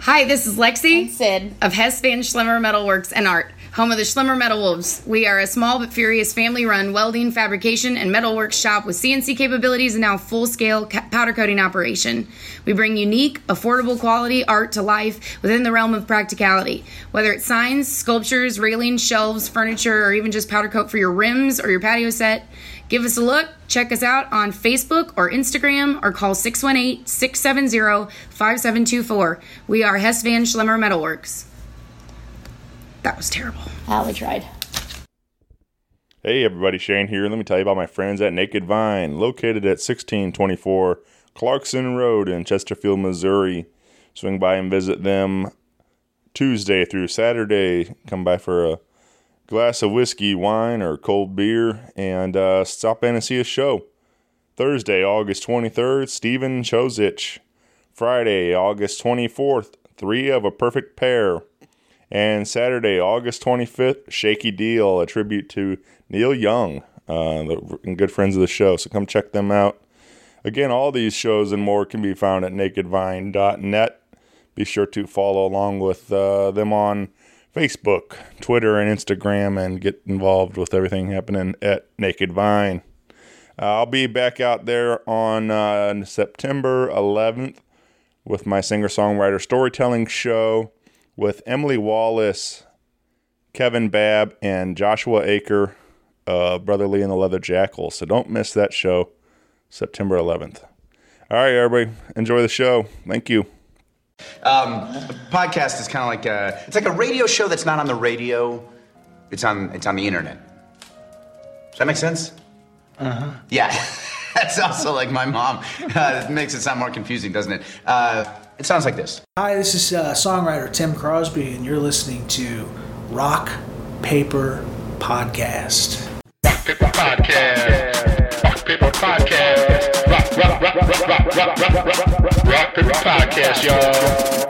Hi, this is Lexi and Sid of Hess Van Schlemmer Metalworks and Art, home of the Schlemmer Metal Wolves. We are a small but furious family-run welding, fabrication, and metalworks shop with CNC capabilities and now full-scale powder coating operation. We bring unique, affordable quality art to life within the realm of practicality. Whether it's signs, sculptures, railings, shelves, furniture, or even just powder coat for your rims or your patio set, give us a look, check us out on Facebook or Instagram, or call 618-670-5724. We are Hess Van Schlemmer Metalworks. That was terrible. We tried. Hey everybody, Shane here. Let me tell you about my friends at Naked Vine, located at 1624 Clarkson Road in Chesterfield, Missouri. Swing by and visit them Tuesday through Saturday. Come by for a glass of whiskey, wine, or cold beer, and stop in and see a show. Thursday, August 23rd, Steven Chozich. Friday, August 24th, Three of a Perfect Pair. And Saturday, August 25th, Shaky Deal, a tribute to Neil Young, good friends of the show. So come check them out. Again, all these shows and more can be found at nakedvine.net. Be sure to follow along with them on Facebook, Twitter, and Instagram, and get involved with everything happening at Naked Vine. I'll be back out there on September 11th with my singer-songwriter storytelling show with Emily Wallace, Kevin Babb, and Joshua Aker, Brotherly and the Leather Jackal. So don't miss that show, September 11th. All right, everybody, enjoy the show. Thank you. A podcast is kind of like it's like a radio show that's not on the radio. It's on the internet. Does that make sense? Uh-huh. Yeah. That's also like my mom. It makes it sound more confusing, doesn't it? It sounds like this. Hi, this is songwriter Tim Crosby, and you're listening to Rock Paper Podcast. Rock Paper Podcast. Rock Paper Podcast. Rock Paper Podcast, y'all.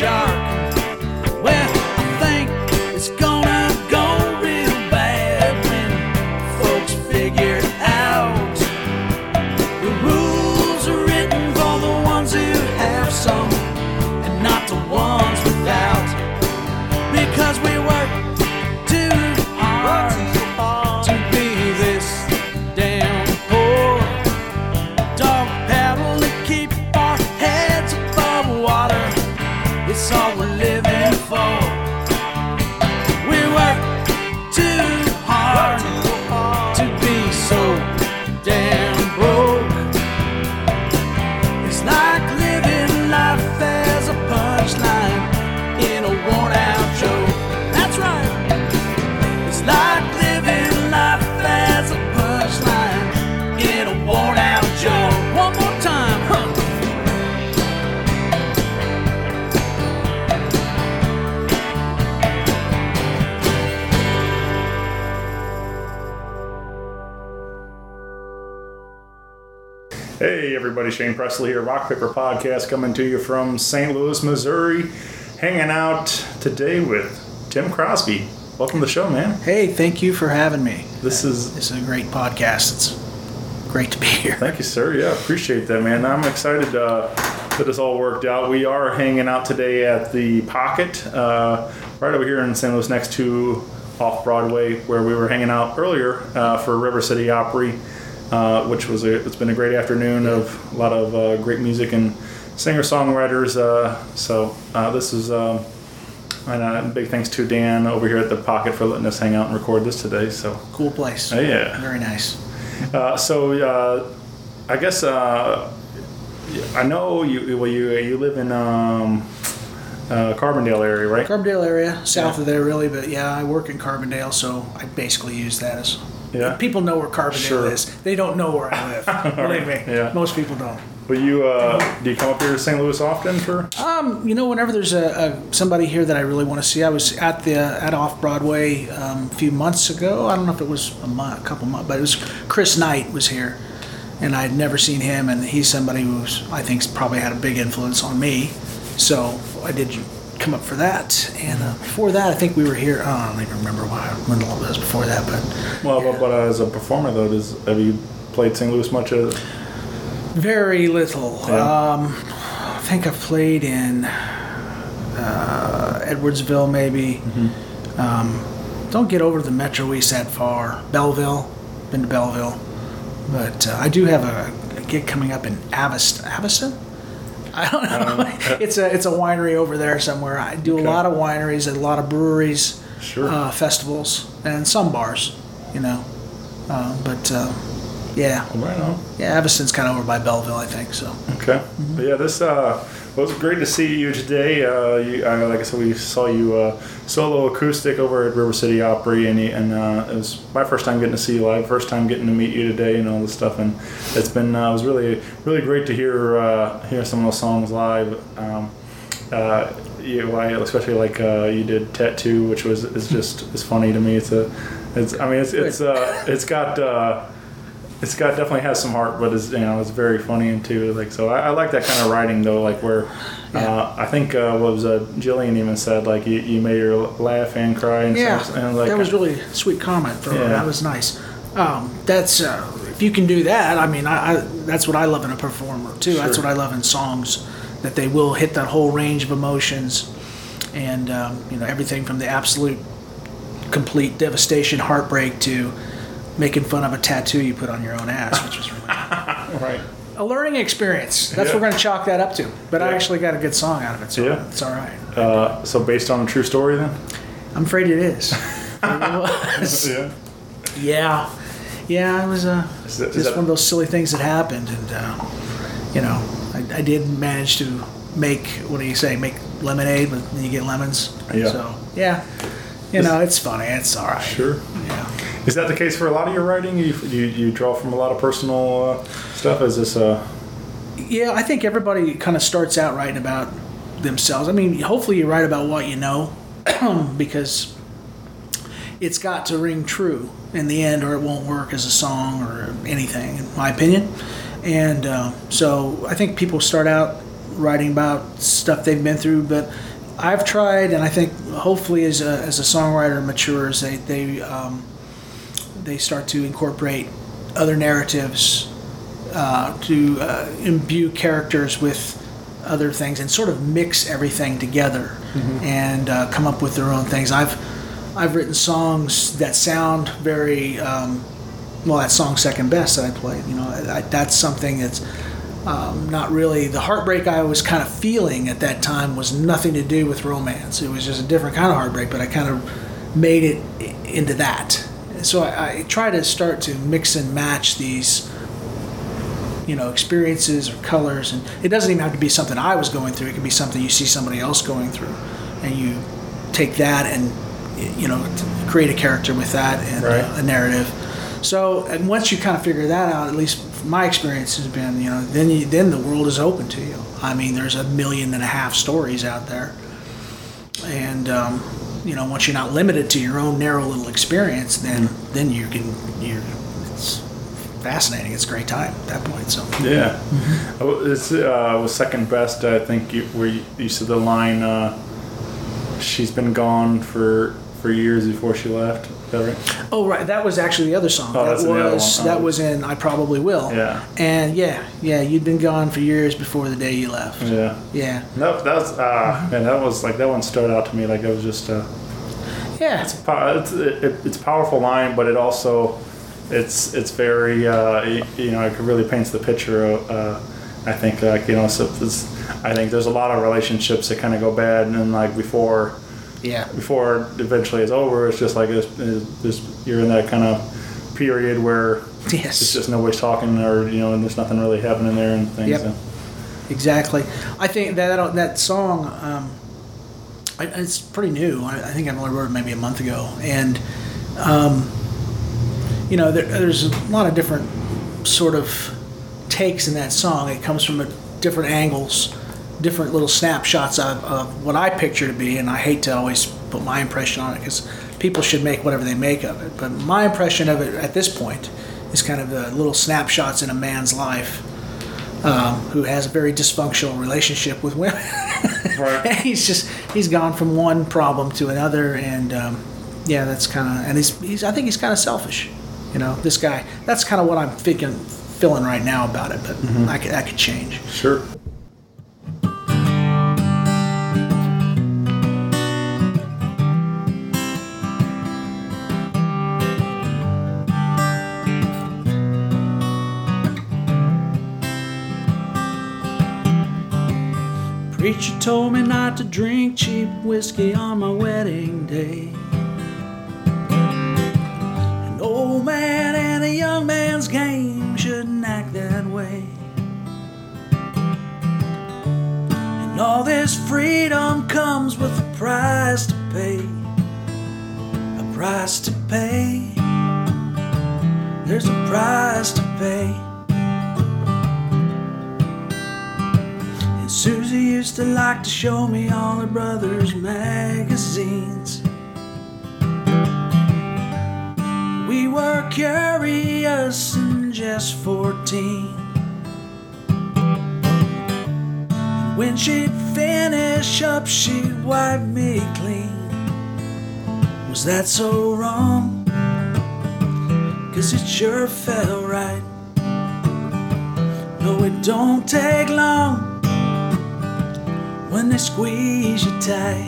shark. Well, I think it's gonna go real bad when folks figure out the rules are written for the ones who have some and not the ones without. Because we work too hard to be this damn poor. Dog paddle to keep our heads above water. It's all we're living for. We work too hard to be so damn broke. It's like living life as a punchline in a worn-out joke. That's right. It's like living life as a punchline in a worn-out joke. One more time, huh? Hey everybody, Shane Presley here, Rock Paper Podcast, coming to you from St. Louis, Missouri. Hanging out today with Tim Crosby. Welcome to the show, man. Hey, thank you for having me. This is a great podcast. It's great to be here. Thank you, sir. Yeah, appreciate that, man. I'm excited that this all worked out. We are hanging out today at the Pocket, right over here in St. Louis, next to Off Broadway, where we were hanging out earlier for River City Opry, which was it's been a great afternoon of a lot of great music and singer-songwriters. So this is and big thanks to Dan over here at the Pocket for letting us hang out and record this today. So cool place. Yeah, very nice. I guess I know you live in Carbondale area, right? Carbondale area, south of there really, but yeah, I work in Carbondale, so I basically use that as. Yeah. People know where Carbondale is. They don't know where I live. Believe me. Yeah. Most people don't. But you do you come up here to St. Louis often for? Whenever there's somebody here that I really want to see. I was at Off Broadway a few months ago. I don't know if it was a couple months, but it was Chris Knight was here, and I'd never seen him, and he's somebody who's I think's probably had a big influence on me. So I did come up for that, and before that, I think we were here. I don't even remember when it was before that, but but as a performer though, have you played St. Louis much? Very little. Yeah. I think I've played in Edwardsville, maybe. Mm-hmm. Don't get over to the Metro East that far. Belleville, been to Belleville, but I do have a gig coming up in Aviston. I don't know. It's a winery over there somewhere. I do a lot of wineries, a lot of breweries, sure. Festivals, and some bars. Yeah. Right on. Yeah, Aviston's kind of over by Belleville, I think. So. Okay. Mm-hmm. But yeah, this was great to see you today. Like I said, we saw you solo acoustic over at River City Opry, and it was my first time getting to see you live, first time getting to meet you today, and all this stuff. And it's been it was really really great to hear some of those songs live. Especially like you did Tattoo, which is funny to me. It's got definitely has some heart, but it's very funny and too so I like that kind of writing though, like where I think what was Jillian even said like you made her laugh and cry and stuff, and that was really a sweet comment for her. That was nice. That's if you can do that, I mean I that's what I love in a performer too. Sure. That's what I love in songs, that they will hit that whole range of emotions, and everything from the absolute complete devastation, heartbreak to making fun of a tattoo you put on your own ass, which was really right. A learning experience. That's what we're going to chalk that up to. But I actually got a good song out of it, so it's all right. So based on a true story, then? I'm afraid it is. It was. Yeah. It was just one of those silly things that happened, and I did manage to make make lemonade, but then you get lemons. Yeah. So it's funny. It's all right. Sure. Yeah. Is that the case for a lot of your writing? You draw from a lot of personal stuff? Is this Yeah, I think everybody kind of starts out writing about themselves. I mean, hopefully you write about what you know, because it's got to ring true in the end, or it won't work as a song or anything, in my opinion. And so I think people start out writing about stuff they've been through, but I've tried, and I think hopefully as a songwriter matures, they start to incorporate other narratives to imbue characters with other things and sort of mix everything together and come up with their own things. I've written songs that sound very that song Second Best that I played. That's something that's not really the heartbreak I was kind of feeling at that time was nothing to do with romance. It was just a different kind of heartbreak, but I kind of made it into that. So I try to start to mix and match these experiences or colors, and it doesn't even have to be something I was going through. It can be something you see somebody else going through, and you take that and create a character with that and a narrative. So, and once you kind of figure that out, at least my experience has been, then the world is open to you. I mean, there's 1.5 million stories out there, and once you're not limited to your own narrow little experience, then it's fascinating. It's a great time at that point. So yeah, it's was Second Best. I think where you said the line, "She's been gone for years before she left." Is that right? Oh, right. That was actually the other song. Oh, that's the other one. That was in I Probably Will. Yeah. And you'd been gone for years before the day you left. Yeah. Yeah. That was man. That was like that one stood out to me. Like it was just. It's a powerful line, but it also it's very it really paints the picture of I think so I think there's a lot of relationships that kind of go bad, and then like before eventually it's over, it's just like you're in that kind of period where it's just nobody's talking, or and there's nothing really happening there and things. Yep. So. Exactly. I think that song. It's pretty new. I think I only wrote it maybe a month ago, and there's a lot of different sort of takes in that song. It comes from different angles, different little snapshots of what I picture to be, and I hate to always put my impression on it because people should make whatever they make of it. But my impression of it at this point is kind of the little snapshots in a man's life who has a very dysfunctional relationship with women. Right. And he's gone from one problem to another, and that's kind of, and I think he's kind of selfish, this guy. That's kind of what I'm feeling right now about it, but that could change. Sure. Preacher told me not to drink cheap whiskey on my wedding day. An old man and a young man's game shouldn't act that way. And all this freedom comes with a price to pay. A price to pay. There's a price to pay. Susie used to like to show me all her brother's magazines. We were curious and just 14. And when she'd finish up, she'd wipe me clean. Was that so wrong? 'Cause it sure felt right. No, it don't take long when they squeeze you tight.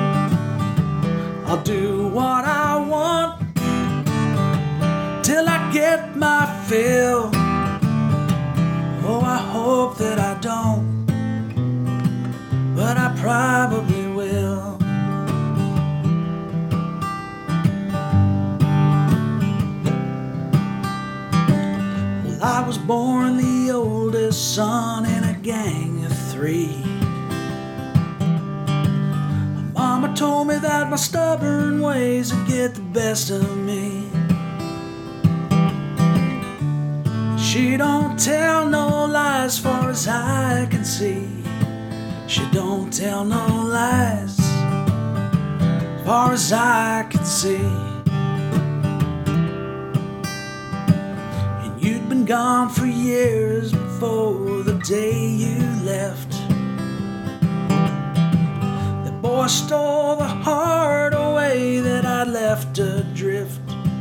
I'll do what I want till I get my fill. Oh, I hope that I don't, but I probably will. Well, I was born the oldest son in a gang of 3. Mama told me that my stubborn ways would get the best of me. She don't tell no lies far as I can see. She don't tell no lies far as I can see. And you'd been gone for years before the day you left. I stole the heart away that I'd left adrift.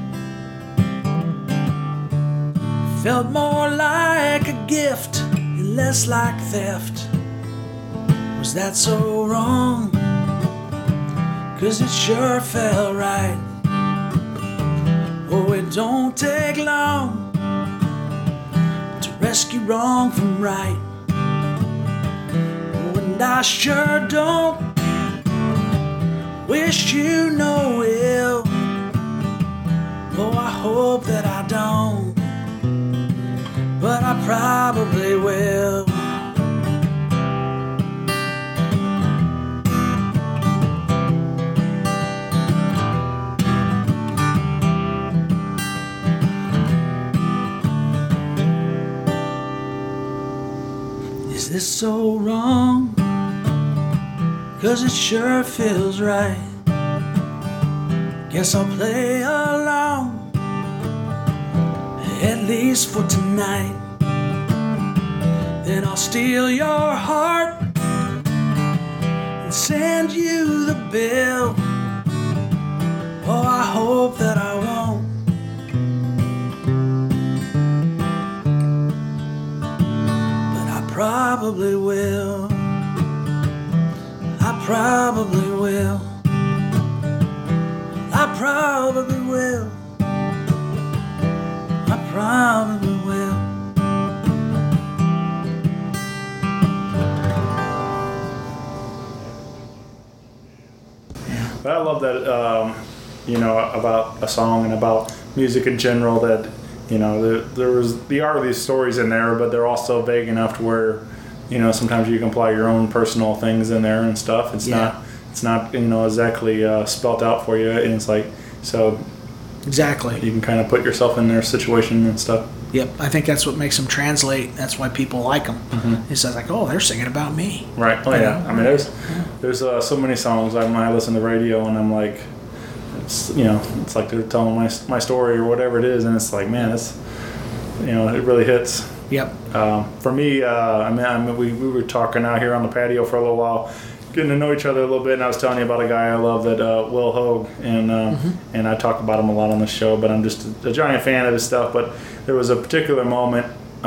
Felt more like a gift and less like theft. Was that so wrong? 'Cause it sure felt right. Oh, it don't take long to rescue wrong from right. Oh, and I sure don't wish you no ill. Oh, I hope that I don't, but I probably will. Is this so wrong? 'Cause it sure feels right. Guess I'll play along, at least for tonight. Then I'll steal your heart and send you the bill. Oh, I hope that I won't, but I probably will. I probably will. I probably will. I probably will. But I love that, about a song and about music in general, that, there was there are these stories in there, but they're also vague enough to where, sometimes you can apply your own personal things in there and stuff. It's not exactly spelt out for you, and it's like, so Exactly. you can kind of put yourself in their situation and stuff. Yep. I think that's what makes them translate. That's why people like them. Mm-hmm. It's like, oh, they're singing about me. Right. Oh yeah. I mean, there's so many songs when I listen to the radio and I'm like, it's like they're telling my story or whatever it is, and it's like, man, it's it really hits. Yep. For me, we were talking out here on the patio for a little while, getting to know each other a little bit, and I was telling you about a guy I love, that Will Hogue, and and I talk about him a lot on the show, but I'm just a giant fan of his stuff. But there was a particular moment.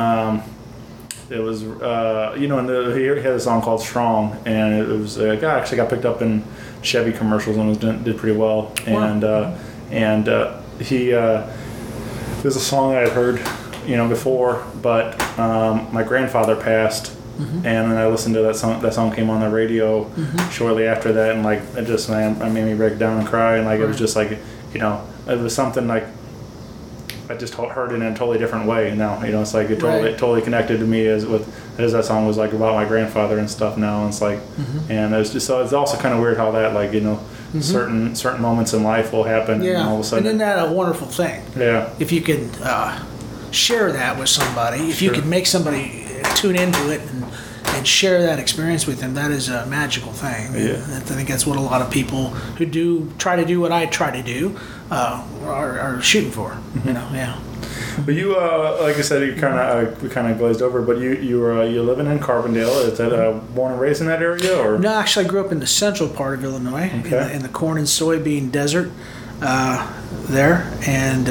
It was he had a song called "Strong," and it was a guy actually got picked up in Chevy commercials and did pretty well. Wow. And he there's a song I had heard before, but my grandfather passed. Mm-hmm. And then I listened to that song. That song came on the radio shortly after that, and like it just I made me break down and cry, and like it was just like it was something like I just heard it in a totally different way now. It's like it totally connected to me as that song was like about my grandfather and stuff now. And it's like, and it's just so it's also kind of weird how that certain moments in life will happen. Yeah. And all of a sudden, and isn't that a wonderful thing? Yeah. If you can share that with somebody, if you can make somebody tune into it and share that experience with them, that is a magical thing. Yeah. I think that's what a lot of people who try to do what I try to do are shooting for. Mm-hmm. Yeah. But you, like I said, we kind of glazed over. But you're living in Carbondale. Is that born and raised in that area, or? No, actually, I grew up in the central part of Illinois, Okay. in the corn and soybean desert there, and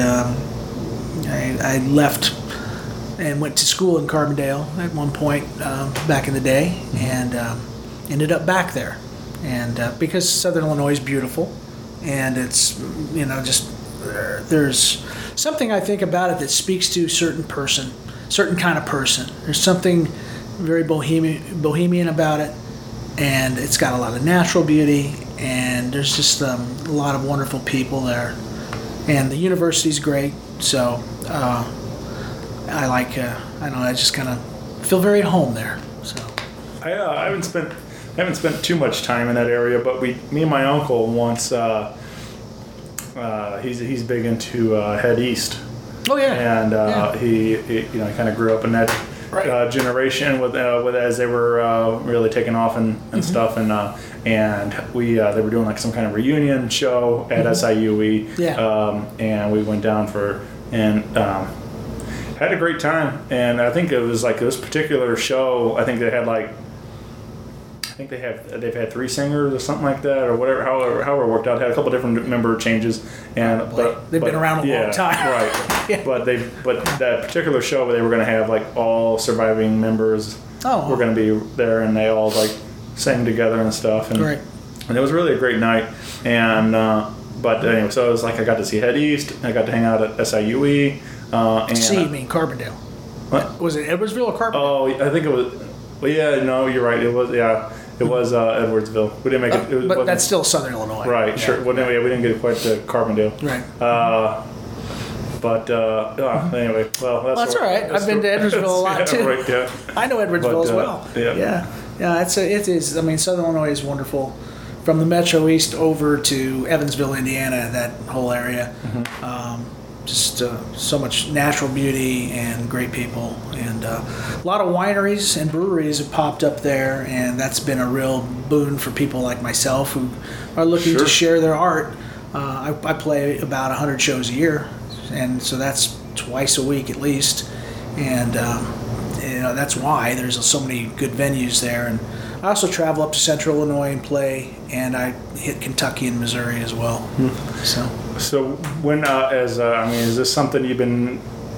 I left and went to school in Carbondale at one point back in the day, and ended up back there. And because Southern Illinois is beautiful, and it's there's something I think about it that speaks to a certain kind of person. There's something very bohemian about it, and it's got a lot of natural beauty, and there's just a lot of wonderful people there, and the university's great. So I just kind of feel very at home there. So I haven't spent too much time in that area, but me and my uncle once. He's big into Head East. Oh yeah. And he kind of grew up in that generation with as they were really taking off and stuff, and they were doing like some kind of reunion show at SIUE. Yeah. And we went down had a great time, and I think it was like this particular show. I think they had like think they've had 3 singers or something like that, or whatever. However it worked out. Had a couple different member changes, and they've been around a long time, right? Yeah. But that particular show, they were going to have like all surviving members were going to be there, and they all like sang together and stuff, and and it was really a great night. And but anyway, so it was like I got to see Head East, I got to hang out at SIUE. You mean Carbondale? What? Was it Edwardsville or Carbondale? Oh, I think it was. Well, yeah, no, you're right. It was Edwardsville. We didn't make it. But that's still Southern Illinois. Right, yeah. sure. Well, anyway, we didn't get quite to Carbondale. Right. Anyway, that's all right. I've been to Edwardsville a lot too. Right, yeah. I know Edwardsville as well. Yeah. It is. I mean, Southern Illinois is wonderful. From the Metro East over to Evansville, Indiana, that whole area. Just so much natural beauty and great people, and a lot of wineries and breweries have popped up there, and that's been a real boon for people like myself who are looking to share their art. I play about 100 shows a year, and so that's twice a week at least, and that's why there's so many good venues there. And I also travel up to Central Illinois and play, and I hit Kentucky and Missouri as well. So when, is this something you've been?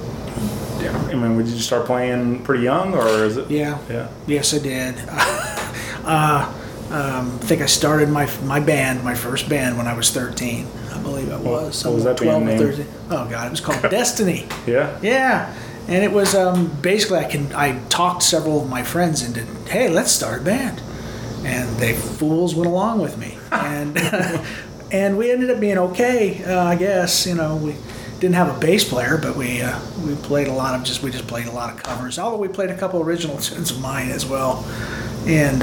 I mean, would you start playing pretty young, or is it? Yeah. Yes, I did. I think I started my first band when I was 13. I believe I was. What was that 12 band or name? 13. Oh God, it was called Destiny. Yeah. Yeah. And it was basically I talked several of my friends into, hey, let's start a band, and they fools went along with me, and and we ended up being okay. I guess we didn't have a bass player, but we played we just played a lot of covers. Although we played a couple original tunes of mine as well, and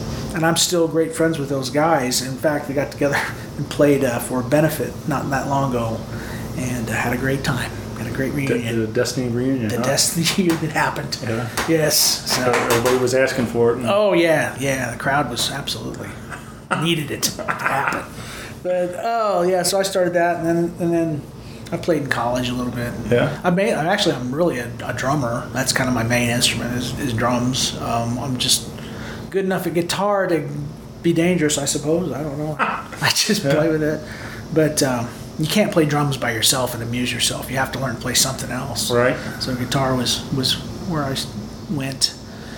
I'm still great friends with those guys. In fact, we got together and played for a benefit not that long ago, and had a great time. Had a great reunion. The Destiny reunion. Destiny reunion happened. Yeah. Yes. So. Everybody was asking for it. Oh yeah. The crowd was absolutely needed it to happen. But so I started that, and then I played in college a little bit. Yeah. I'm really a drummer. That's kind of my main instrument is drums. I'm just good enough at guitar to be dangerous, I suppose. I don't know. I just play with it, but. You can't play drums by yourself and amuse yourself. You have to learn to play something else. Right. So guitar was where I went,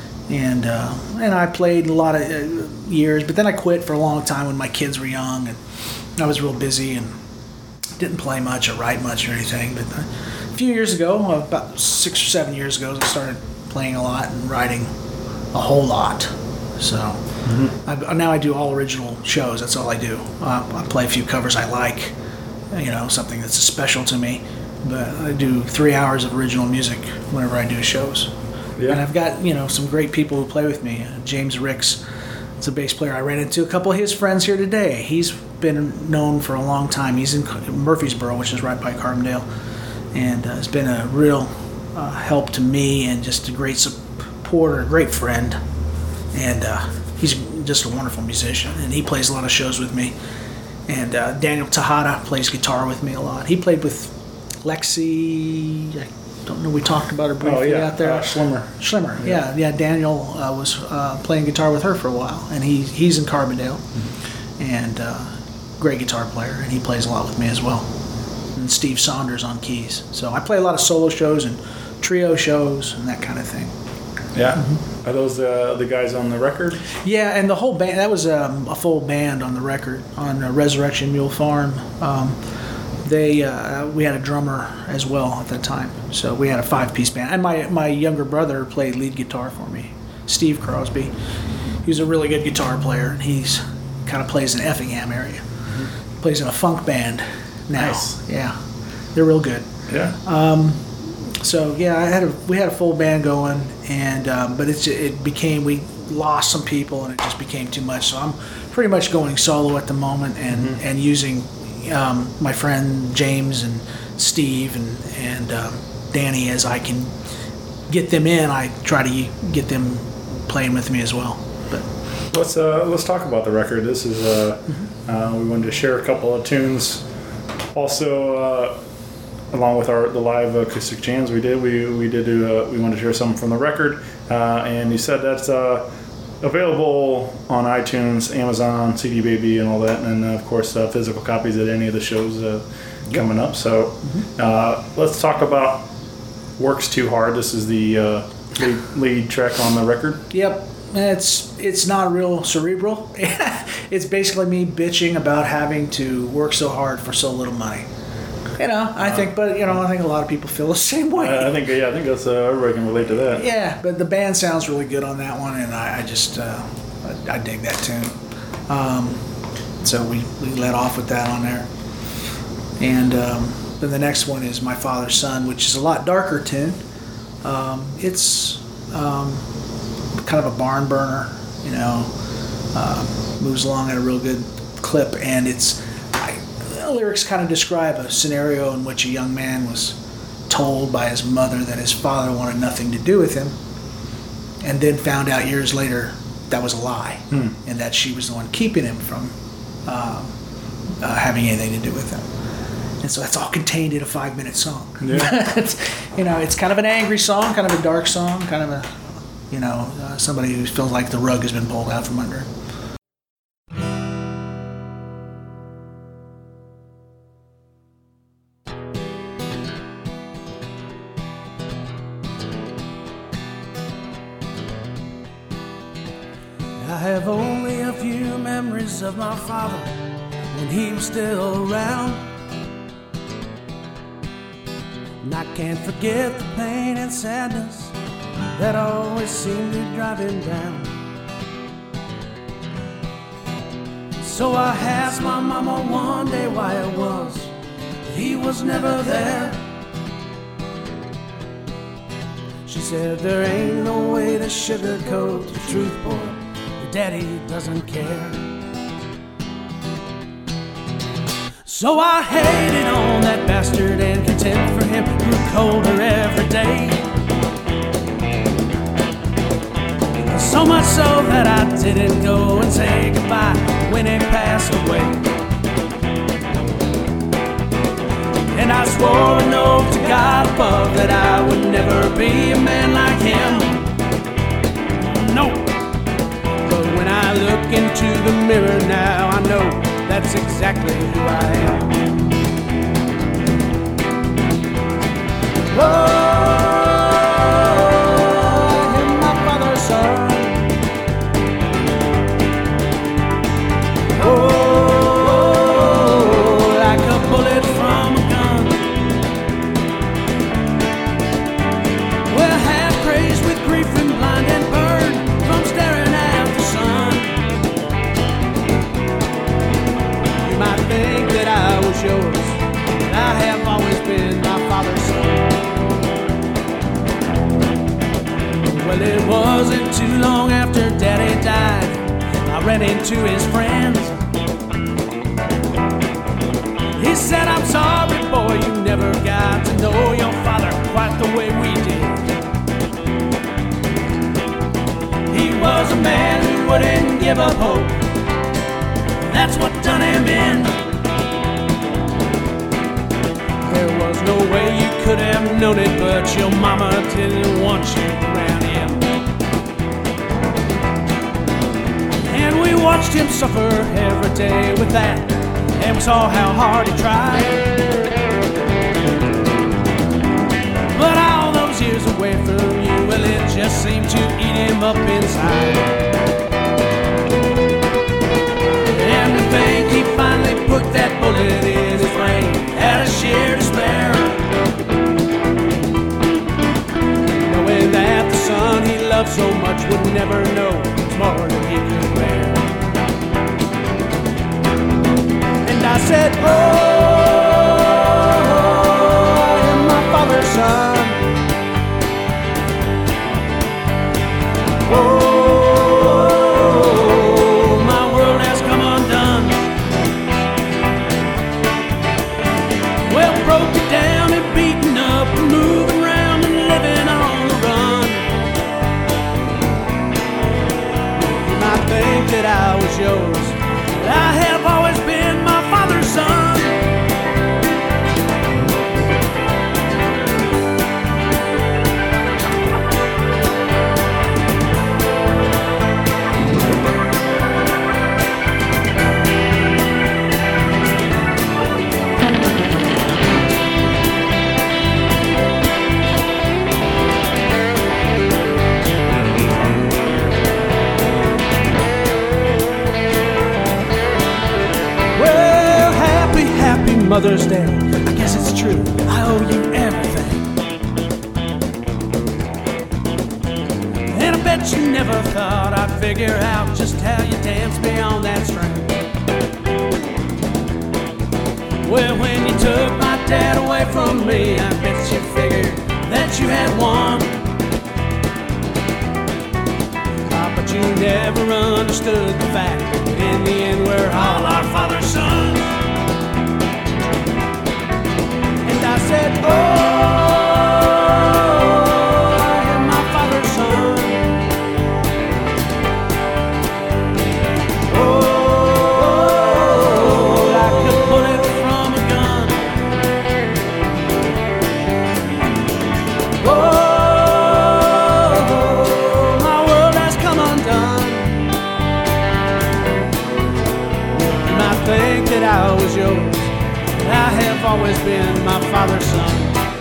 and I played a lot of years. But then I quit for a long time when my kids were young, and I was real busy and didn't play much or write much or anything. But a few years ago, about 6 or 7 years ago, I started playing a lot and writing a whole lot. So now I do all original shows. That's all I do. I play a few covers I like. Something that's special to me, but I do 3 hours of original music whenever I do shows. Yeah. And I've got, some great people who play with me. James Ricks is a bass player. I ran into a couple of his friends here today. He's been known for a long time. He's in Murfreesboro, which is right by Carbondale, and has been a real help to me and just a great supporter, a great friend. And he's just a wonderful musician, and he plays a lot of shows with me. And Daniel Tejada plays guitar with me a lot. He played with Lexi. I don't know. We talked about her briefly out there. Schlimmer. Yeah. Daniel was playing guitar with her for a while, and he's in Carbondale, and great guitar player, and he plays a lot with me as well. And Steve Saunders on keys. So I play a lot of solo shows and trio shows and that kind of thing. Yeah. Are those the guys on the record? Yeah, and the whole band, that was a full band on the record, on Resurrection Mule Farm. We had a drummer as well at that time, so we had a 5-piece band. And my younger brother played lead guitar for me, Steve Crosby. He's a really good guitar player, and he's kind of plays in Effingham area. Plays in a funk band now. Nice. Yeah, they're real good. Yeah. So yeah, we had a full band going, and but we lost some people, and it just became too much. So I'm pretty much going solo at the moment, and using my friend James and Steve and Danny as I can get them in. I try to get them playing with me as well. But let's talk about the record. This is we wanted to share a couple of tunes. Also. Along with the live acoustic jams we wanted to share something from the record, and you said that's available on iTunes, Amazon, CD Baby, and all that, and of course physical copies at any of the shows coming up. So let's talk about Works Too Hard. This is the lead track on the record. Yep. It's not real cerebral. It's basically me bitching about having to work so hard for so little money. I think a lot of people feel the same way. I think that's everybody can relate to that. Yeah, but the band sounds really good on that one, and I just I dig that tune. So we let off with that on there, and then the next one is My Father's Son, which is a lot darker tune. It's kind of a barn burner, moves along at a real good clip, and the lyrics kind of describe a scenario in which a young man was told by his mother that his father wanted nothing to do with him, and then found out years later that was a lie, and that she was the one keeping him from having anything to do with him. And so that's all contained in a 5-minute song. Yeah. It's kind of an angry song, kind of a dark song, kind of a somebody who feels like the rug has been pulled out from under him. I have only a few memories of my father when he was still around, and I can't forget the pain and sadness that always seemed to drive him down. So I asked my mama one day why it was that he was never there. She said there ain't no way to sugarcoat the truth, boy, your daddy doesn't care. So I hated on that bastard, and contempt for him grew colder every day. So much so that I didn't go and say goodbye when he passed away. And I swore an oath to God above that I would never be a man like him. No. But when I look into the mirror now, I know that's exactly who I am. I am my father's son. Like a bullet from a gun. Well, half crazed with grief and blind and burned from staring at the sun. You might think that I was yours, but I have always been my father's son. Well, it wasn't too long after Daddy died, I ran into his friends. He said, I'm sorry, boy, you never got to know your father quite the way we did. He was a man who wouldn't give up hope. That's what done him in. There was no way you could have known it, but your mama didn't want you around him. And we watched him suffer every day with that, and we saw how hard he tried. But all those years away from you, well, it just seemed to eat him up inside. And to think he finally put that bullet in his brain out of sheer despair, knowing that the son he loved so much would never know it's more than he could bear. And I said, oh, I am my father's son. Oh, my world has come undone. Well, broken down and beaten up, and moving around and living on the run. You might think that I was yours, but I have always been my father's son. Mother's Day. I guess it's true, I owe you everything. And I bet you never thought I'd figure out just how you dance beyond that string. Well, when you took my dad away from me, I bet you figured that you had won. But you never understood the fact that in the end we're all our father's sons. And I said, oh, I am my father's son. Oh, like a bullet from a gun. Oh, my world has come undone. You might think that I was yours, but I have always been my father's son.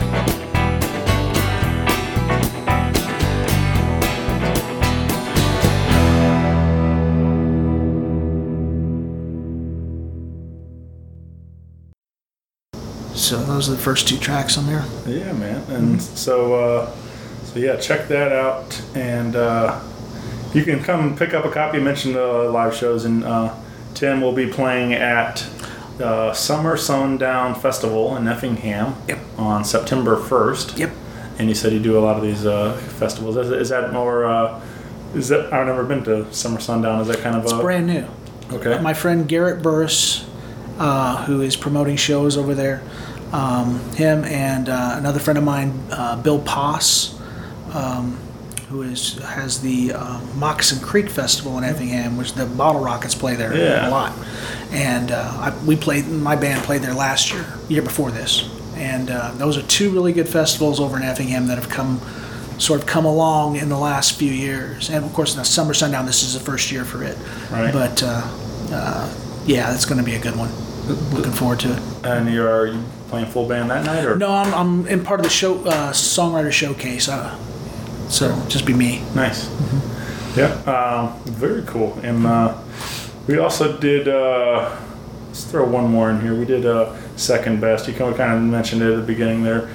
So those are the first 2 tracks on there. Yeah, man. And so yeah, check that out. And you can come pick up a copy. You mentioned the live shows, and Tim will be playing at Summer Sundown Festival in Effingham on September 1st. Yep. And you said you do a lot of these festivals. Is that more? Is that, I've never been to Summer Sundown. Is that kind of It's brand new. Okay. My friend Garrett Burris, who is promoting shows over there, him and another friend of mine, Bill Poss, who has the Moccasin Creek Festival in Effingham, which the Bottle Rockets play there a lot. And my band played there last year before this. And those are 2 really good festivals over in Effingham that have come along in the last few years. And of course, now Summer Sundown, this is the first year for it. Right. But yeah, it's going to be a good one. Looking forward to it. And are you playing full band that night, or? No, I'm in part of the show, songwriter showcase. So just be me. Nice. Mm-hmm. Yeah. Very cool. And we also did. Let's throw one more in here. We did Second Best. You kind of mentioned it at the beginning there.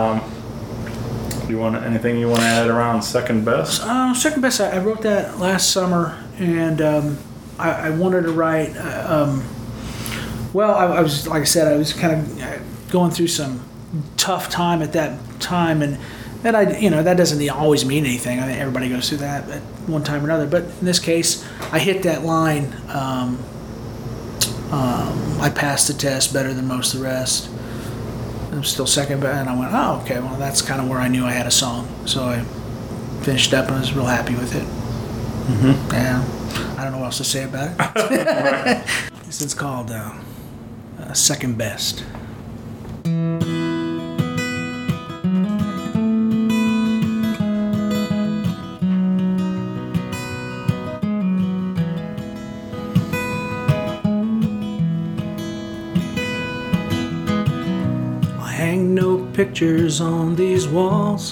Do you want anything you want to add around Second Best? Second Best. I wrote that last summer, and I wanted to write. Well, I was, like I said, I was kind of going through some tough time at that time, and that doesn't always mean anything. I mean, everybody goes through that at one time or another. But in this case, I hit that line. I passed the test better than most of the rest. I'm still second, and I went, oh, okay. Well, that's kind of where I knew I had a song. So I finished up, and I was real happy with it. Mm-hmm. Yeah, I don't know what else to say about it. This is called Second Best. I hang no pictures on these walls.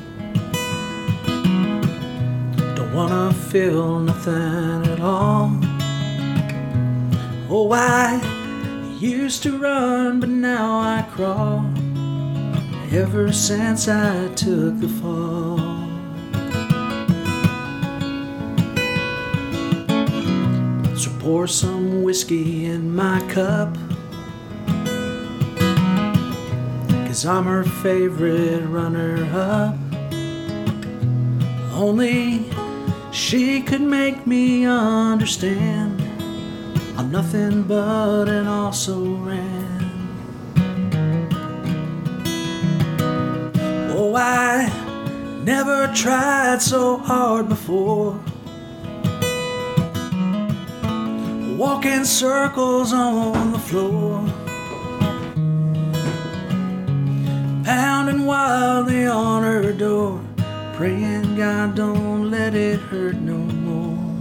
Don't wanna feel nothing at all. Oh, I used to run, but now I crawl. Ever since I took the fall. So pour some whiskey in my cup, 'cause I'm her favorite runner-up. Only she could make me understand I'm nothing but an also-ran. Oh, I never tried so hard before. Walking circles on the floor, pounding wildly on her door, praying God don't let it hurt no more.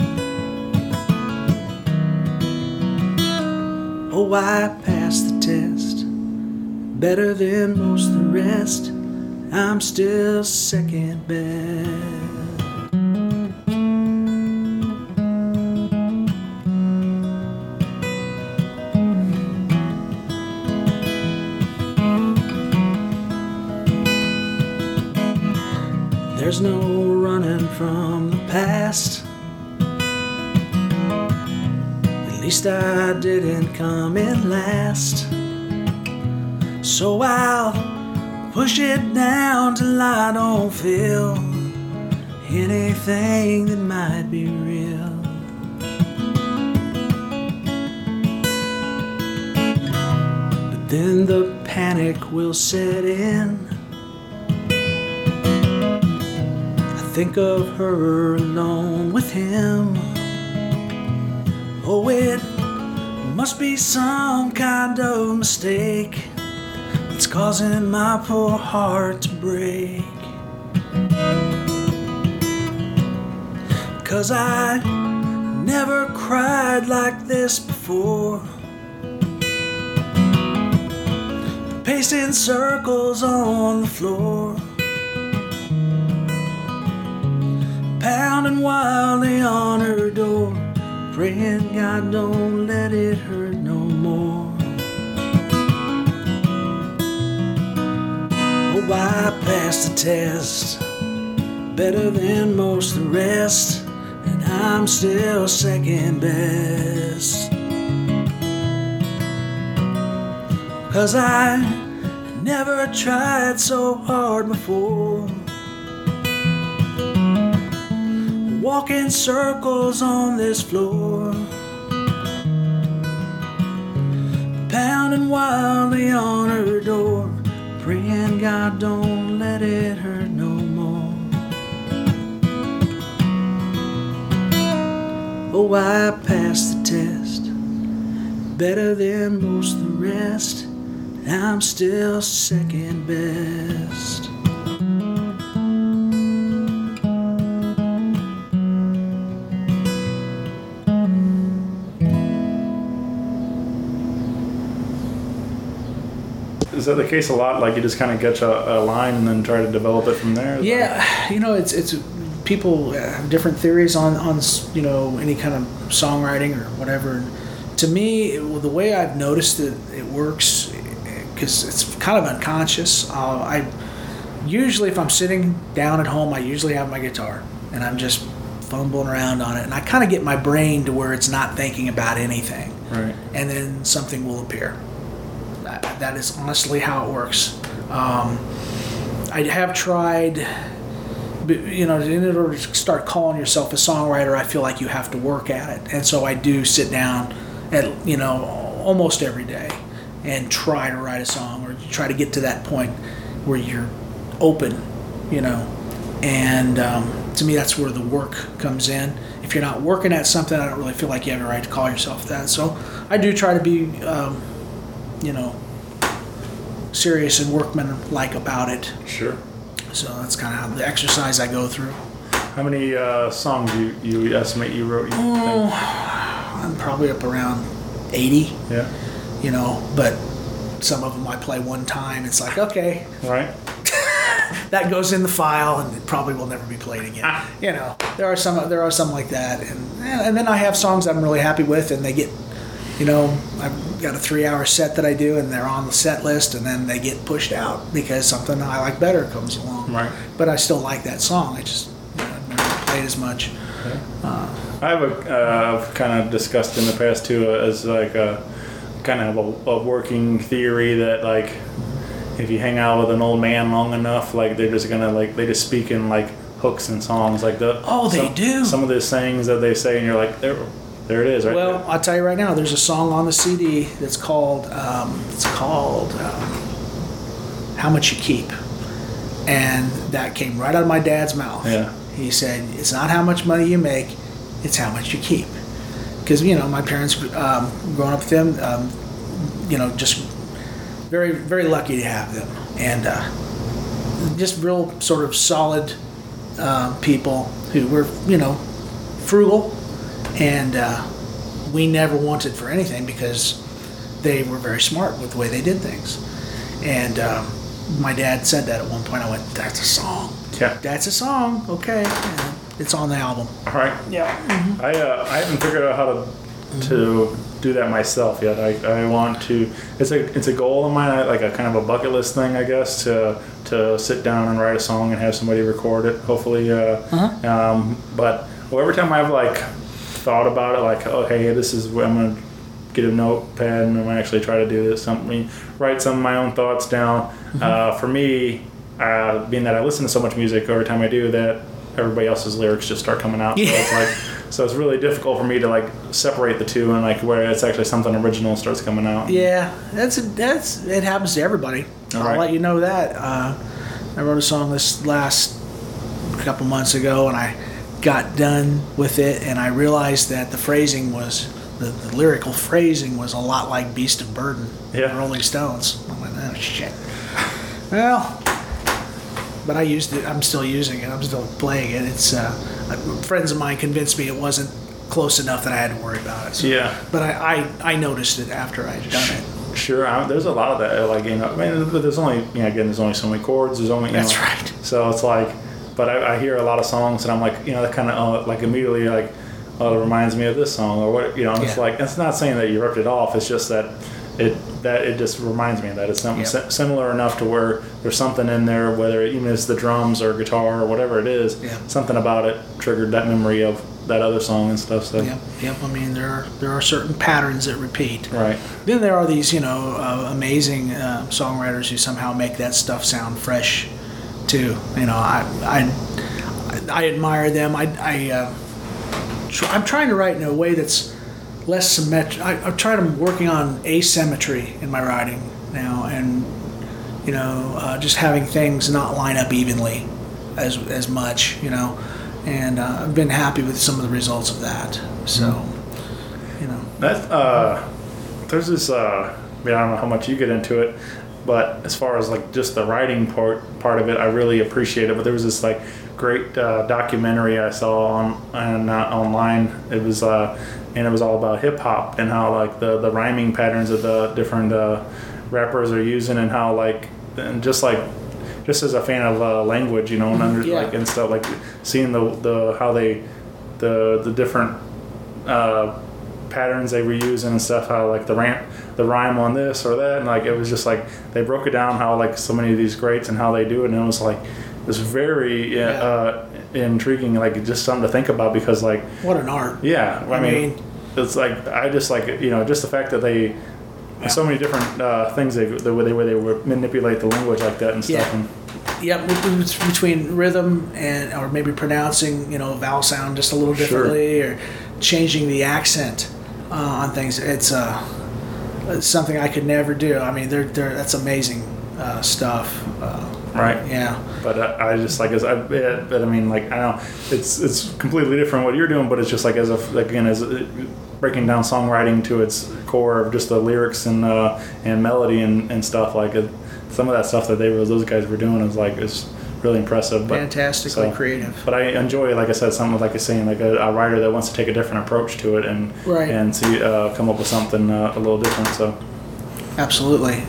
Oh, I passed the test better than most of the rest. I'm still second best. There's no running from the past. At least I didn't come in last. So I'll push it down till I don't feel anything that might be real. But then the panic will set in. I think of her alone with him. Oh, it must be some kind of mistake that's causing my poor heart to break. 'Cause I never cried like this before, pacing circles on the floor, pounding wildly on her door, praying God don't let it hurt no more. Oh, I passed the test better than most of the rest, and I'm still second best. 'Cause I never tried so hard before, walking circles on this floor, pounding wildly on her door, praying God don't let it hurt no more. Oh, I passed the test better than most of the rest, and I'm still second best. Is that the case a lot? Like you just kind of get a line and then try to develop it from there? Yeah, you know, it's people have different theories on you know, any kind of songwriting or whatever. To me, the way I've noticed that it works, because it's kind of unconscious. I usually, if I'm sitting down at home, I usually have my guitar and I'm just fumbling around on it, and I kind of get my brain to where it's not thinking about anything, Right. and then something will appear. That is honestly how it works. I have tried, you know, in order to start calling yourself a songwriter, I feel like you have to work at it. And so I do sit down at, you know, almost every day and try to write a song, or try to get to that point where you're open, you know. And to me, that's where the work comes in. If you're not working at something, I don't really feel like you have a right to call yourself that. So I do try to be, you know, serious and workman-like about it. Sure. So that's kind of how the exercise I go through. How many songs you estimate you wrote? I'm probably up around 80. Yeah. You know, but some of them I play one time. It's like, okay, Right. that goes in the file, and it probably will never be played again. You know, there are some like that, and then I have songs I'm really happy with, and they get, you know, I've got a 3-hour set that I do, and they're on the set list, and then they get pushed out because something I like better comes along. Right. But I still like that song. I just, you know, I've never played as much. I have I've kind of discussed in the past too, as like a kind of a working theory that like if you hang out with an old man long enough, like they're just gonna like they just speak in like hooks and songs like that. Oh, they do. Some of the sayings that they say, and you're like, there it is, right? Well, there. I'll tell you right now. There's a song on the CD that's called "How Much You Keep," and that came right out of my dad's mouth. Yeah. He said, "It's not how much money you make, it's how much you keep." Because you know, my parents, growing up with them, you know, just very, very lucky to have them, and just real sort of solid people who were, you know, frugal. And we never wanted for anything because they were very smart with the way they did things. And my dad said that at one point. I went, "That's a song." Yeah. That's a song. Okay. And it's on the album. All right. Yeah. I haven't figured out how to do that myself yet. I want to. It's a goal of mine, like a kind of a bucket list thing, I guess, to to sit down and write a song and have somebody record it. Hopefully, but every time I've like thought about it, like, oh hey, this is where I'm gonna get a notepad and I'm gonna actually try to do this. Write some of my own thoughts down. For me, being that I listen to so much music, every time I do that, everybody else's lyrics just start coming out. So it's really difficult for me to like separate the two and like where it's actually something original starts coming out. Yeah, it happens to everybody. I'll let you know that. I wrote a song this last couple months ago, and I got done with it, and I realized that the phrasing was the lyrical phrasing was a lot like "Beast of Burden," Rolling Stones. I'm like, oh shit. Well. But I used it. I'm still using it. I'm still playing it. It's friends of mine convinced me it wasn't close enough that I had to worry about it. So, but I noticed it after I'd done it. Sure. There's a lot of that. Like I mean, but there's only again, there's only so many chords. There's only that's right. So it's like, but I hear a lot of songs and I'm like, that kind of like immediately like, oh, it reminds me of this song or what And it's like it's not saying that you ripped it off. It's just that. It just reminds me of that. It's something similar enough to where there's something in there, whether even it's the drums or guitar or whatever it is, something about it triggered that memory of that other song and stuff. So. Yep. I mean, there are certain patterns that repeat. Right. Then there are these, amazing songwriters who somehow make that stuff sound fresh, too. I admire them. I'm trying to write in a way that's less symmetric. I'm working on asymmetry in my writing now, and just having things not line up evenly as much, and I've been happy with some of the results of that. So, that there's this. I don't know how much you get into it, but as far as like just the writing part of it, I really appreciate it. But there was this like great documentary I saw online. It was. And it was all about hip hop and how like the rhyming patterns of the different rappers are using and how like and just as a fan of language, like and stuff like seeing the how they the different patterns they were using and stuff, how like the rhyme on this or that, and like it was just like they broke it down how like so many of these greats and how they do it, and it was like it was very intriguing, like just something to think about because like what an art. Yeah, I mean it's like I just like just the fact that they so many different things the way they would manipulate the language like that and stuff. Between rhythm and or maybe pronouncing a vowel sound just a little differently or changing the accent on things. It's something I could never do. I mean, that's amazing stuff. Right. Yeah. But I just like but I mean like I don't know, it's completely different what you're doing, but it's just like as breaking down songwriting to its core of just the lyrics and melody and stuff like it. Some of that stuff that those guys were doing is really impressive. But, fantastically creative. But I enjoy, like I said, something like you're saying, like a writer that wants to take a different approach to it and see come up with something a little different. So. Absolutely.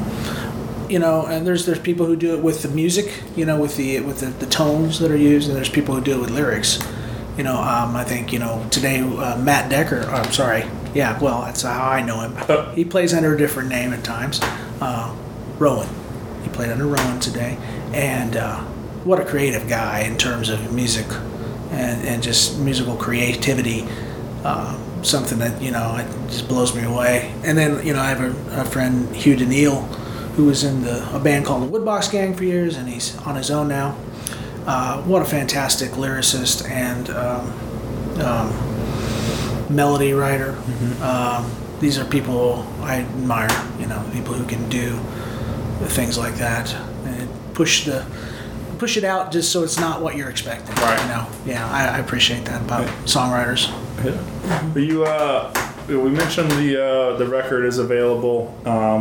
And there's people who do it with the music, with the tones that are used, and there's people who do it with lyrics. I think today Matt Decker. I'm sorry. Yeah, well, that's how I know him. He plays under a different name at times. Rowan. He played under Rowan today, and what a creative guy in terms of music and just musical creativity. Something that it just blows me away. And then I have a friend, Hugh Daniil, who was in a band called the Woodbox Gang for years, and he's on his own now. What a fantastic lyricist and melody writer. Mm-hmm. These are people I admire, people who can do things like that and push it out just so it's not what you're expecting. Right. Yeah, I appreciate that about songwriters. Yeah. We mentioned the record is available.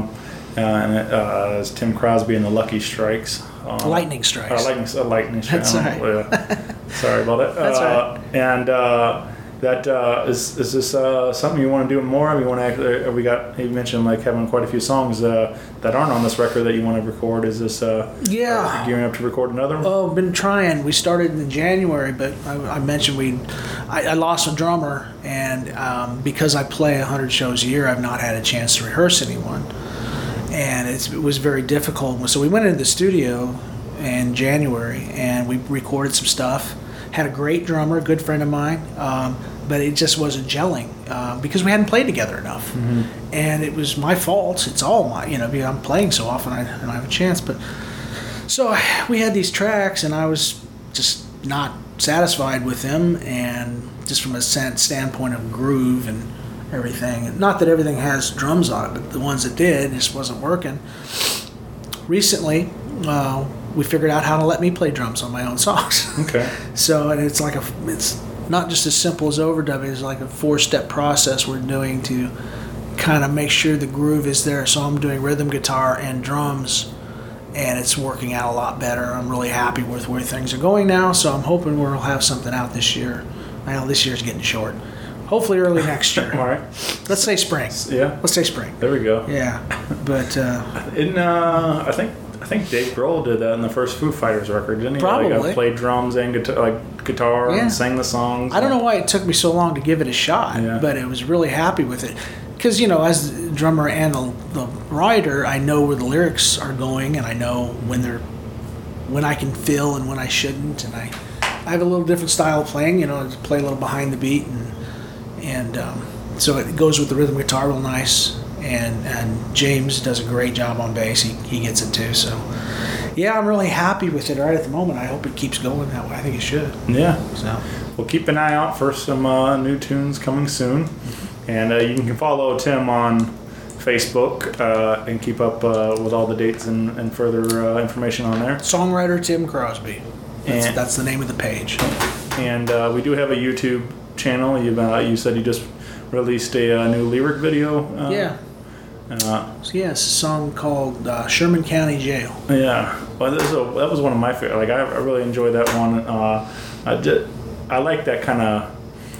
It's Tim Crosby and the Lucky Strikes. Lightning Strikes. Lightning Strikes. That's right. Sorry about it. That's right. And is this something you want to do more? You want to? You mentioned like having quite a few songs that aren't on this record that you want to record. Is this? Gearing up to record another one? Oh, been trying. We started in January, but I mentioned I lost a drummer, and because I play 100 shows a year, I've not had a chance to rehearse anyone. and it was very difficult. So we went into the studio in January, and we recorded some stuff. Had a great drummer, a good friend of mine, but it just wasn't gelling because we hadn't played together enough. And it was my fault. It's all my, because I'm playing so often I don't have a chance. But so we had these tracks, and I was just not satisfied with them, and just from a standpoint of groove and everything. Not that everything has drums on it, but the ones that did just wasn't working. Recently, we figured out how to let me play drums on my own songs. Okay. So, and it's not just as simple as overdubbing. It's like a 4-step process we're doing to kind of make sure the groove is there. So I'm doing rhythm guitar and drums, and it's working out a lot better. I'm really happy with where things are going now. So I'm hoping we'll have something out this year. I know this year's getting short. Hopefully early next year. All right. Let's say spring. Yeah. Let's say spring. There we go. Yeah. But I think Dave Grohl did that in the first Foo Fighters record, didn't he? Probably. Like, played drums and guitar Yeah. and sang the songs. I don't know why it took me so long to give it a shot, Yeah. but I was really happy with it. Because, as the drummer and the writer, I know where the lyrics are going, and I know when I can fill and when I shouldn't. And I have a little different style of playing, to play a little behind the beat. And so it goes with the rhythm guitar real nice. And James does a great job on bass. He gets it too. So, yeah, I'm really happy with it right at the moment. I hope it keeps going that way. I think it should. Yeah. So, We'll keep an eye out for some new tunes coming soon. And you can follow Tim on Facebook and keep up with all the dates and further information on there. songwriter Tim Crosby. That's the name of the page. And we do have a YouTube channel. You said you just released a new lyric video. Yeah. It's a song called Sherman County Jail. Yeah, well, that was one of my favorite. Like, I really enjoyed that one. I like that kind of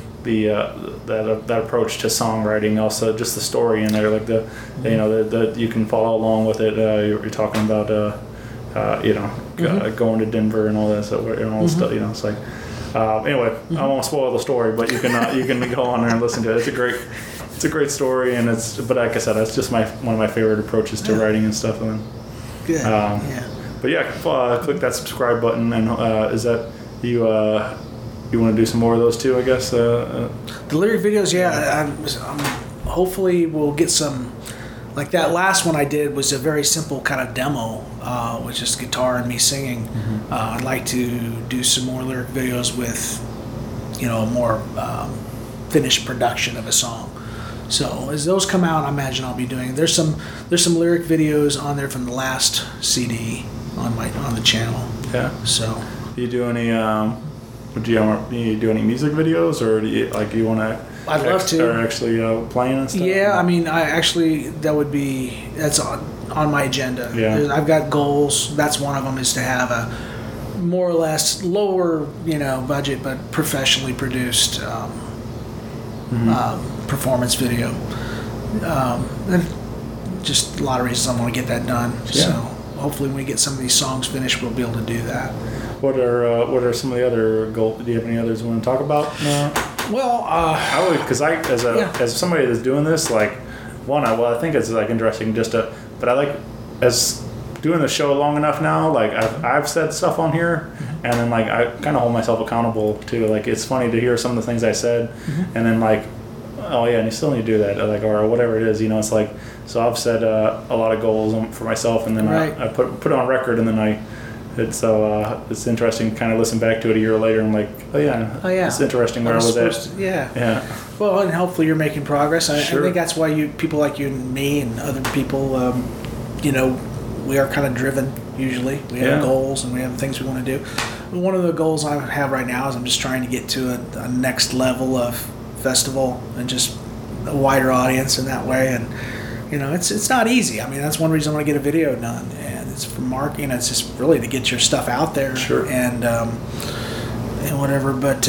that approach to songwriting. Also, just the story in there, like the you can follow along with it. You're talking about going to Denver and all that stuff. Stuff. It's like anyway. I won't spoil the story, but you can go on there and listen to it. It's a great story, and but like I said, that's just one of my favorite approaches to writing and stuff. And Good. But yeah, click that subscribe button, and is that you want to do some more of those too? I guess the lyric videos. Yeah, I'm hopefully we'll get some. Like that last one I did was a very simple kind of demo, with just guitar and me singing. I'd like to do some more lyric videos with, a more finished production of a song. So as those come out, I imagine I'll be doing. There's some lyric videos on there from the last CD on the channel. Yeah. So. Do you do any? Do you do any music videos, or do you want to? I'd love to. Or actually playing and stuff. Yeah, I mean, that's on my agenda. Yeah. I've got goals. That's one of them, is to have a more or less lower, budget but professionally produced performance video. And just a lot of reasons I want to get that done. Yeah. So hopefully when we get some of these songs finished, we'll be able to do that. What are some of the other goals? Do you have any others you want to talk about? Well, because as somebody that's doing this, I think it's interesting but I like as doing the show long enough now. I've said stuff on here, and then I kind of hold myself accountable to. It's funny to hear some of the things I said, and then oh yeah, and you still need to do that, or whatever it is. It's so I've said a lot of goals for myself, and then right. I put it on record, and then it's interesting to kind of listen back to it a year later and oh yeah, it's interesting where I was at. Yeah. Well, and hopefully you're making progress. Sure. I think that's why people like you and me and other people, we are kind of driven usually. We have goals and we have things we want to do. One of the goals I have right now is I'm just trying to get to a next level of festival and just a wider audience in that way. And, it's not easy. I mean, that's one reason I want to get a video done. It's for marketing. It's just really to get your stuff out there. Sure. And whatever. But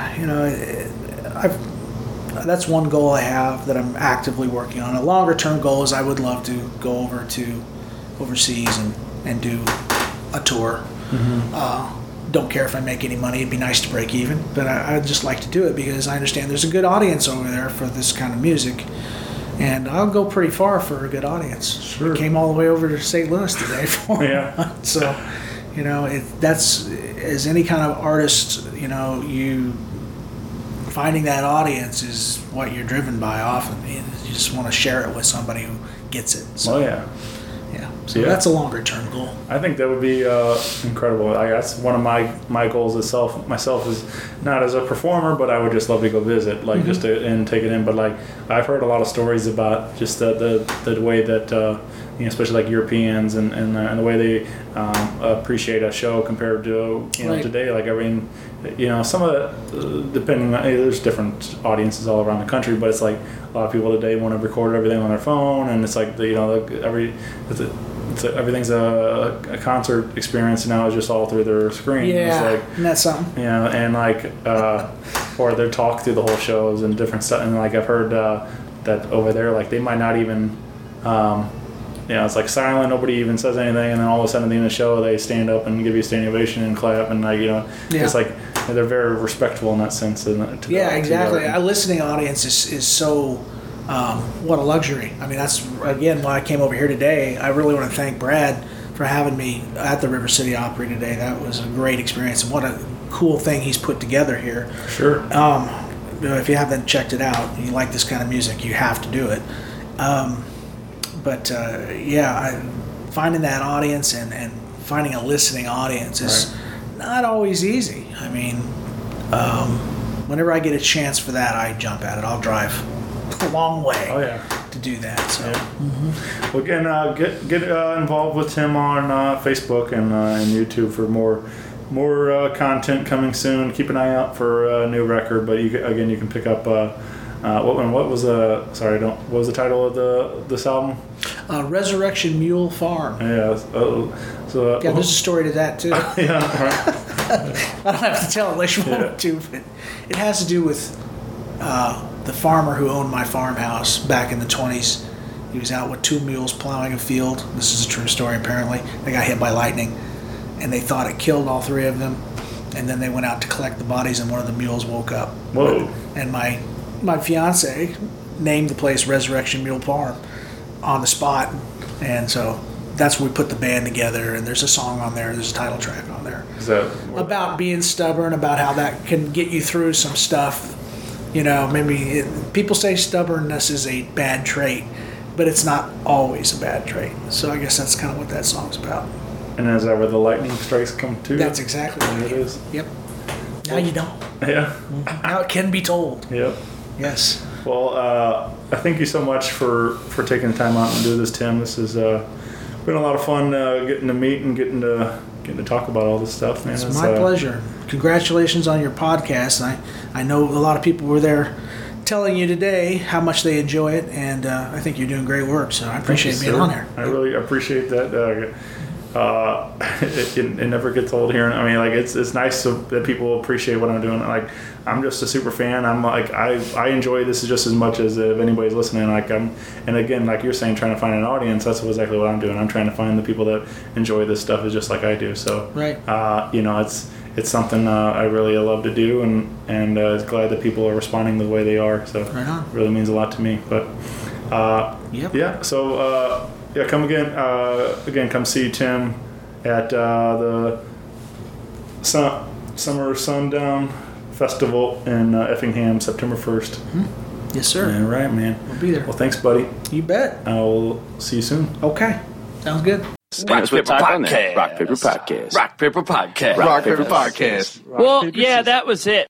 that's one goal I have that I'm actively working on. A longer term goal is I would love to go over to overseas and do a tour. Don't care if I make any money. It'd be nice to break even, but I'd just like to do it because I understand there's a good audience over there for this kind of music. And I'll go pretty far for a good audience. Sure. I came all the way over to St. Louis today for Yeah. it. So, that's as any kind of artist, you finding that audience is what you're driven by often. You just want to share it with somebody who gets it. So, Yeah. So that's a longer term goal. I think that would be incredible. That's one of my goals myself is not as a performer, but I would just love to go visit, like just to and take it in. But like I've heard a lot of stories about just the way that especially like Europeans and the way they appreciate a show compared to Right. today. Like some of the depending on there's different audiences all around the country, but it's like a lot of people today want to record everything on their phone, and it's like everything's a concert experience now. It's just all through their screen. Yeah, It's like, and that's something. and like or they talk through the whole shows and different stuff. And like I've heard that over there, like they might not even. It's like silent. Nobody even says anything, and then all of a sudden at the end of the show, they stand up and give you a standing ovation and clap, and it's like they're very respectful in that sense. Exactly. A listening audience is so what a luxury. I mean, that's again why I came over here today. I really want to thank Brad for having me at the River City Opry today. That was a great experience, and what a cool thing he's put together here. Sure. If you haven't checked it out, and you like this kind of music, you have to do it. Finding that audience and finding a listening audience is not always easy. I mean, whenever I get a chance for that, I jump at it. I'll drive a long way to do that. So, Well, again, get involved with Tim on Facebook and YouTube for more content coming soon. Keep an eye out for a new record, but you can pick up. What was the title of this album? Resurrection Mule Farm. Yeah. There's a story to that too. Yeah. Right. I don't have to tell it unless you want to, but it has to do with the farmer who owned my farmhouse back in the 20s. He was out with 2 mules plowing a field. This is a true story, apparently. They got hit by lightning, and they thought it killed all 3 of them. And then they went out to collect the bodies, and one of the mules woke up. Whoa. And my fiance named the place Resurrection Mule Farm on the spot. And so that's when we put the band together, and there's a song on there, there's a title track on there. Is that about being stubborn, about how that can get you through some stuff. Maybe people say stubbornness is a bad trait, but it's not always a bad trait. So I guess that's kind of what that song's about. And is that where the lightning strikes come to? That's exactly what it is. Yep. Now you know. Yeah. Now it can be told. Yep. Yes. Well, I thank you so much for taking the time out and do this, Tim. This has been a lot of fun getting to meet and getting to talk about all this stuff, man. It's my pleasure. Congratulations on your podcast. I know a lot of people were there telling you today how much they enjoy it, and I think you're doing great work, so I appreciate being on there. I really appreciate that. It never gets old hearing. I mean, like it's nice that people appreciate what I'm doing. Like I'm just a super fan. I'm like I enjoy this just as much as if anybody's listening. And again, like you're saying, trying to find an audience. That's exactly what I'm doing. I'm trying to find the people that enjoy this stuff is just like I do. So right. It's something I really love to do, and glad that people are responding the way they are. So right on. It really means a lot to me. But yeah. So. Come again. Come see Tim at the Summer Sundown Festival in Effingham, September 1st. Mm-hmm. Yes, sir. All right, man. We'll be there. Well, thanks, buddy. You bet. I'll see you soon. Okay. Sounds good. Rock Paper Podcast. Rock Paper Podcast. Rock Paper Podcast. Rock Paper Podcast. Well, yeah, that was it.